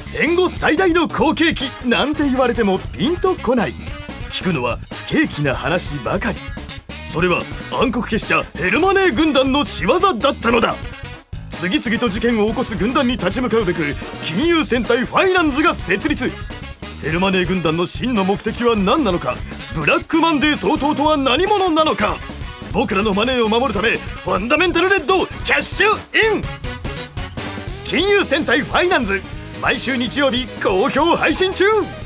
戦後最大の好景気なんて言われてもピンとこない。聞くのは不景気な話ばかり。それは暗黒結社ヘルマネー軍団の仕業だったのだ。次々と事件を起こす軍団に立ち向かうべく金融戦隊ファイナンズが設立。ヘルマネー軍団の真の目的は何なのか、ブラックマンデー相当とは何者なのか。僕らのマネーを守るためファンダメンタルレッドキャッシュイン。金融戦隊ファイナンズ、毎週日曜日好評配信中。